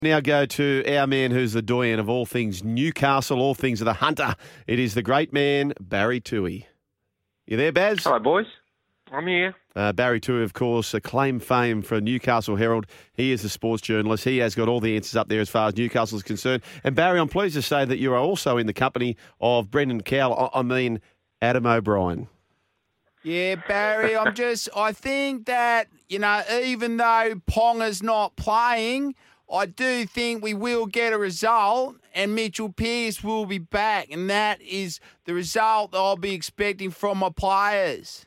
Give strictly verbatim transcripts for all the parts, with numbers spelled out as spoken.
Now go to our man who's the doyen of all things Newcastle, all things of the Hunter. It is the great man, Barry Toohey. You there, Baz? Hello, boys. I'm here. Uh, Barry Toohey, of course, acclaimed fame for Newcastle Herald. He is a sports journalist. He has got all the answers up there as far as Newcastle is concerned. And Barry, I'm pleased to say that you are also in the company of Brendan Cowell. I, I mean, Adam O'Brien. Yeah, Barry, I'm just, I think that, you know, even though Ponga's not playing, I do think we will get a result and Mitchell Pearce will be back. And that is the result that I'll be expecting from my players.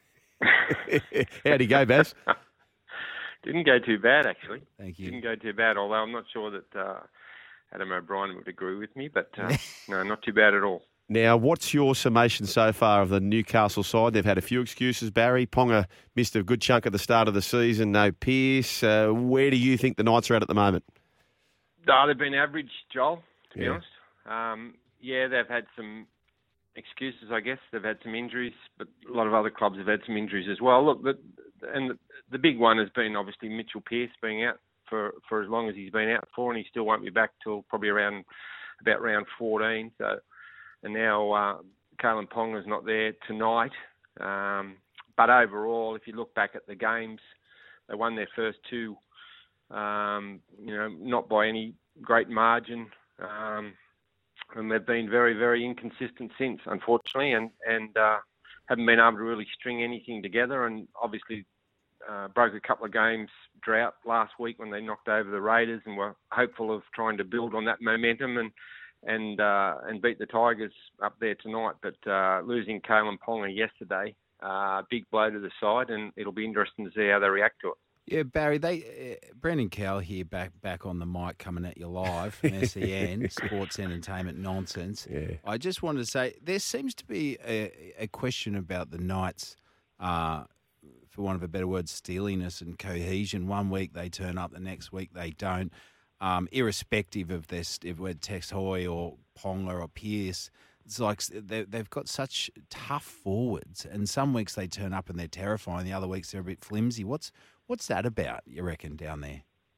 How'd he go, Baz? Didn't go too bad, actually. Thank you. Didn't go too bad, although I'm not sure that uh, Adam O'Brien would agree with me. But, uh, no, not too bad at all. Now, what's your summation so far of the Newcastle side? They've had a few excuses, Barry. Ponga missed a good chunk at the start of the season. No Pearce. Uh, where do you think the Knights are at at the moment? Oh, they've been average, Joel, to be Yeah. honest. Um, yeah, they've had some excuses, I guess. They've had some injuries, but a lot of other clubs have had some injuries as well. Look, the, and the, the big one has been obviously Mitchell Pearce being out for, for as long as he's been out for, and he still won't be back till probably around about round fourteen. So. And now uh, Kalen Ponga's not there tonight. Um, but overall, if you look back at the games, they won their first two, um, you know, not by any great margin. Um, and they've been very, very inconsistent since, unfortunately, and, and uh, haven't been able to really string anything together. And obviously uh, broke a couple of games drought last week when they knocked over the Raiders and were hopeful of trying to build on that momentum and and uh, and beat the Tigers up there tonight. But uh, losing Kalen Ponga yesterday, uh, big blow to the side, and it'll be interesting to see how they react to it. Yeah, Barry, they uh, Brendan Cowell here back back on the mic coming at you live from S E N, Sports Entertainment Nonsense. Yeah. I just wanted to say there seems to be a, a question about the Knights, uh, for want of a better word, steeliness and cohesion. One week they turn up, the next week they don't. Um, irrespective of this, if we're Tex Hoy or Ponga or Pearce, it's like they, they've got such tough forwards, and some weeks they turn up and they're terrifying. The other weeks they're a bit flimsy. What's what's that about? You reckon down there?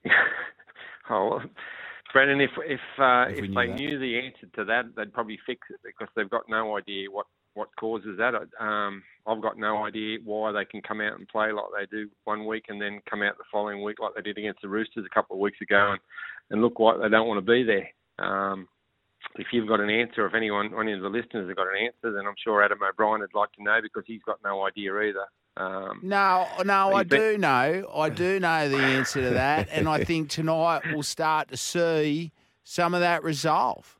oh, well, Brendan, if if uh, If if, we knew they that. knew the answer to that, they'd probably fix it because they've got no idea what, what causes that. Um, I've got no idea why they can come out and play like they do one week and then come out the following week like they did against the Roosters a couple of weeks ago and, and look like they don't want to be there. Um, if you've got an answer, if anyone, any of the listeners have got an answer, then I'm sure Adam O'Brien would like to know because he's got no idea either. Um, No, no, I been- do know. I do know the answer to that, and I think tonight we'll start to see some of that resolve.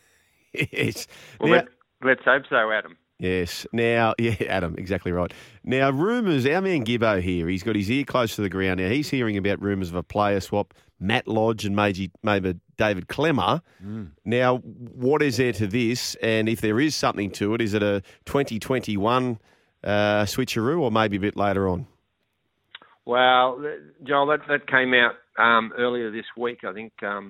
Yes. well, Now- let's, let's hope so, Adam. Yes. Now, yeah, Adam, exactly right. Now, rumours, our man Gibbo here, he's got his ear close to the ground now. He's hearing about rumours of a player swap, Matt Lodge and maybe, maybe David Clemmer. Mm. Now, what is there to this? And if there is something to it, is it a twenty twenty-one uh, switcheroo or maybe a bit later on? Well, Joel, that, that came out um, earlier this week. I think um,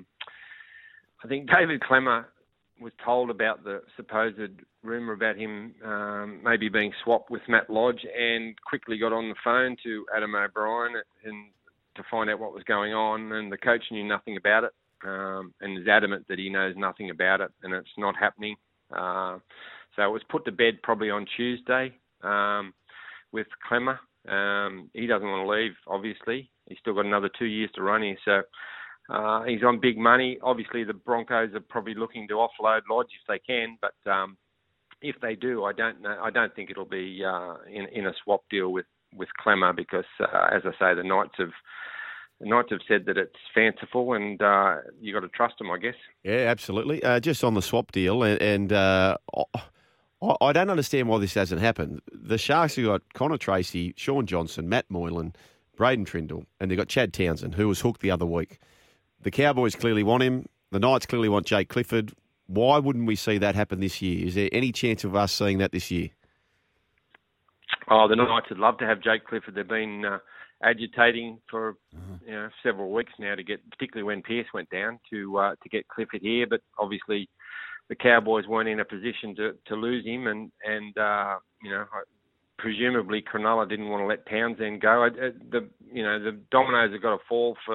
I think David Clemmer was told about the supposed rumour about him um, maybe being swapped with Matt Lodge and quickly got on the phone to Adam O'Brien and to find out what was going on. And the coach knew nothing about it um, and is adamant that he knows nothing about it and it's not happening. Uh, so it was put to bed probably on Tuesday um, with Clemmer. Um, he doesn't want to leave, obviously. He's still got another two years to run here. So uh, he's on big money. Obviously, the Broncos are probably looking to offload Lodge if they can. But um, if they do, I don't know. I don't think it'll be uh, in, in a swap deal with, with Clemmer because, uh, as I say, the Knights have the Knights have said that it's fanciful and uh, you got to trust them, I guess. Yeah, absolutely. Uh, just on the swap deal, and, and uh, I, I don't understand why this hasn't happened. The Sharks have got Connor Tracy, Sean Johnson, Matt Moylan, Braden Trindle, and they've got Chad Townsend, who was hooked the other week. The Cowboys clearly want him. The Knights clearly want Jake Clifford. Why wouldn't we see that happen this year? Is there any chance of us seeing that this year? Oh, the Knights would love to have Jake Clifford. They've been uh, agitating for you know several weeks now to get, particularly when Pearce went down, to uh, to get Clifford here. But obviously, the Cowboys weren't in a position to, to lose him, and and uh, you know presumably Cronulla didn't want to let Townsend go. I, uh, the you know the dominoes have got to fall for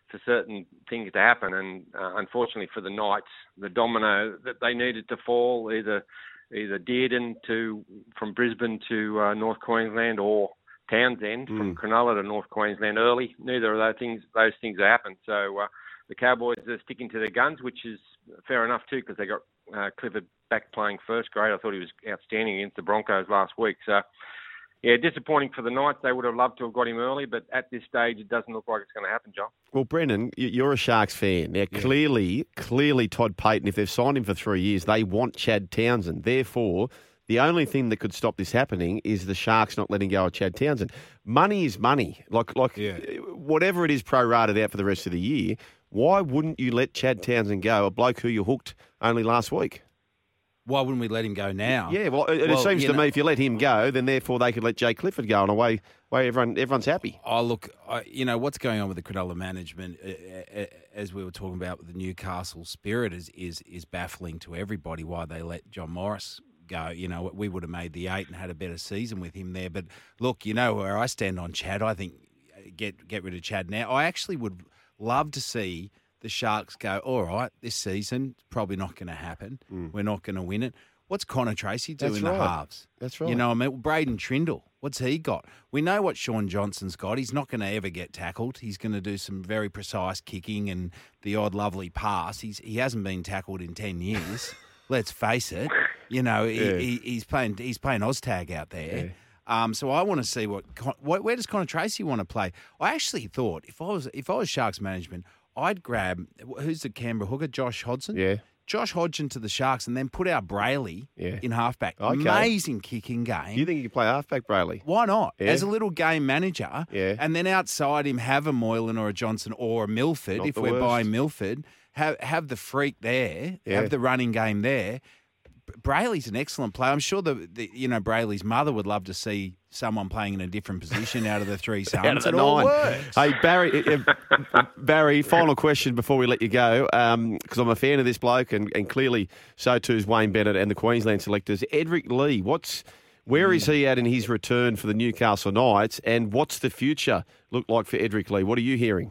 for certain things to happen. And uh, unfortunately for the Knights, the domino that they needed to fall, either either Dearden to from Brisbane to uh, North Queensland, or Townsend mm. from Cronulla to North Queensland early. Neither of those things those things happened. So uh, the Cowboys are sticking to their guns, which is fair enough too, because they got uh, Clifford back playing first grade. I thought he was outstanding against the Broncos last week. So, yeah, disappointing for the Knights. They would have loved to have got him early, but at this stage, it doesn't look like it's going to happen, John. Well, Brendan, you're a Sharks fan. Now, yeah. clearly, clearly Todd Payten, if they've signed him for three years, they want Chad Townsend. Therefore, the only thing that could stop this happening is the Sharks not letting go of Chad Townsend. Money is money. Like, like yeah. whatever it is prorated out for the rest of the year, why wouldn't you let Chad Townsend go, a bloke who you hooked only last week? Why wouldn't we let him go now? Yeah, well, it, well, it seems to know, me if you let him go, then therefore they could let Jay Clifford go, and away, away everyone, everyone's happy. Oh, look, I, you know, what's going on with the Cronulla management, uh, uh, as we were talking about with the Newcastle Spirit, is, is is baffling to everybody why they let John Morris go. You know, we would have made the eight and had a better season with him there. But look, you know where I stand on Chad. I think get get rid of Chad now. I actually would love to see the Sharks go, all right, this season, probably not going to happen. Mm. We're not going to win it. What's Connor Tracy do That's in right. the halves? That's right. You know, I mean, Braden Trindle, what's he got? We know what Sean Johnson's got. He's not going to ever get tackled. He's going to do some very precise kicking and the odd lovely pass. He's He hasn't been tackled in ten years. Let's face it. You know, yeah. he, he, he's playing he's playing Oztag out there. Yeah. Um, so I want to see what, what where does Connor Tracy want to play? I actually thought if I was if I was Sharks management, I'd grab, who's the Canberra hooker, Josh Hodgson? Yeah. Josh Hodgson to the Sharks and then put our Brayley yeah. in halfback. Okay. Amazing kicking game. You think you can play halfback, Brayley? Why not? Yeah. As a little game manager. Yeah. And then outside him have a Moylan or a Johnson or a Milford, not if we're worst. buying Milford. Have have the freak there, yeah. have the running game there. Brayley's an excellent player. I'm sure the, the you know Brayley's mother would love to see someone playing in a different position out of the three sons. Out of the it nine. all works. Hey, Barry, uh, Barry, final question before we let you go, because um, I'm a fan of this bloke, and, and clearly so too is Wayne Bennett and the Queensland selectors. Edric Lee, what's where is he at in his return for the Newcastle Knights, and what's the future look like for Edric Lee? What are you hearing?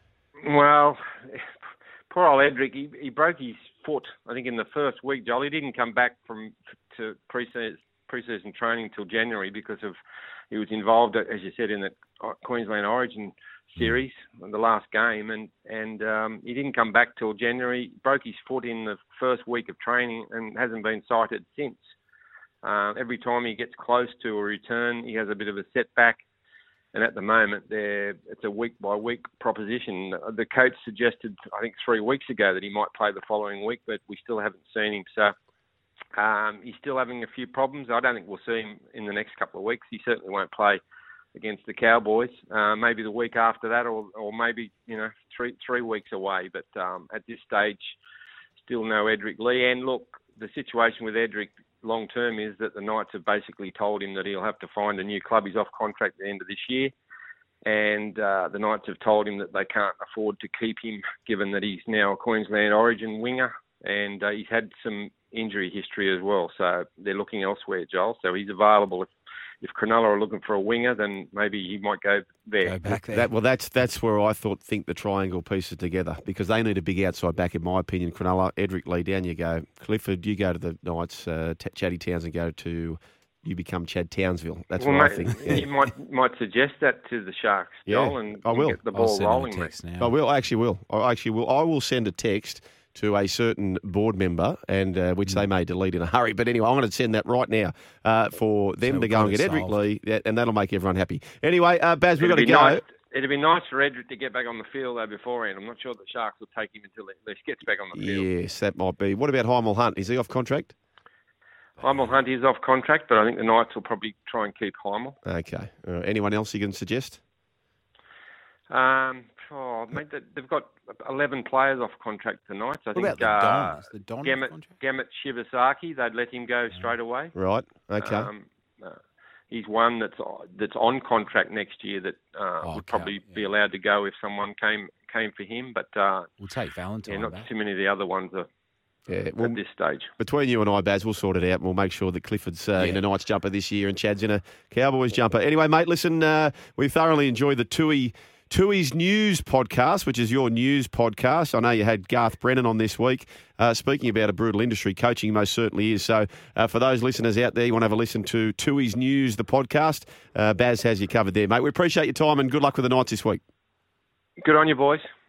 Well, poor old Edric, he, he broke his foot, I think, in the first week, Joel. He didn't come back from to pre-season, pre-season training until January because of he was involved, as you said, in the Queensland Origin series, the last game, and and um, he didn't come back till January. Broke his foot in the first week of training and hasn't been sighted since. Uh, every time he gets close to a return, he has a bit of a setback. And at the moment, it's a week-by-week proposition. The coach suggested, I think, three weeks ago that he might play the following week, but we still haven't seen him. So um, he's still having a few problems. I don't think we'll see him in the next couple of weeks. He certainly won't play against the Cowboys. Uh, maybe the week after that, or, or maybe you know three three weeks away. But um, at this stage, still no Edric Lee. And look, the situation with Edric long term is that the Knights have basically told him that he'll have to find a new club. He's off contract at the end of this year, and uh, the Knights have told him that they can't afford to keep him, given that he's now a Queensland Origin winger, and uh, he's had some injury history as well. So they're looking elsewhere, Joel. So he's available. If if Cronulla are looking for a winger, then maybe he might go there. Go back there. That, well, that's that's where I thought think the triangle pieces together, because they need a big outside back, in my opinion. Cronulla, Edric Lee, down you go. Clifford, you go to the Knights. Uh, T- Chatty Townsend go to, you become Chad Townsville. That's well, what mate, I think. Yeah. You might might suggest that to the Sharks, Joel, yeah, and, I will. and get the I'll ball send rolling, him a text mate. now. I will. I actually will. I actually will. I will send a text to a certain board member, and uh, which mm. they may delete in a hurry. But anyway, I'm going to send that right now uh, for them so to go and get Edric Lee, and that'll make everyone happy. Anyway, uh, Baz, we've got to go. Nice. It'd be nice for Edric to get back on the field, though, beforehand. I'm not sure the Sharks will take him until he at least gets back on the field. Yes, that might be. What about Hymel Hunt? Is he off contract? Hymel Hunt is off contract, but I think the Knights will probably try and keep Hymel. Okay. Uh, anyone else you can suggest? Um, oh, mate, they've got eleven players off contract tonight. So I what think about the uh, Don? Is the Don Gamet, off contract? Gamet Shibasaki, they'd let him go straight away. Right. Okay. Um, uh, he's one that's that's on contract next year that uh, Oh, would okay, probably yeah. be allowed to go if someone came came for him. But uh, We'll take Valentine yeah, not back. too many of the other ones are yeah. Well, at this stage. between you and I, Baz, we'll sort it out, and we'll make sure that Clifford's uh, Yeah. in a Knights jumper this year and Chad's in a Cowboys jumper. Anyway, mate, listen, uh, we've thoroughly enjoyed the Tui Tui's News podcast, which is your news podcast. I know you had Garth Brennan on this week uh, speaking about a brutal industry. Coaching most certainly is. So uh, for those listeners out there, you want to have a listen to Tui's News, the podcast, uh, Baz has you covered there, mate. We appreciate your time and good luck with the Knights this week. Good on you, boys.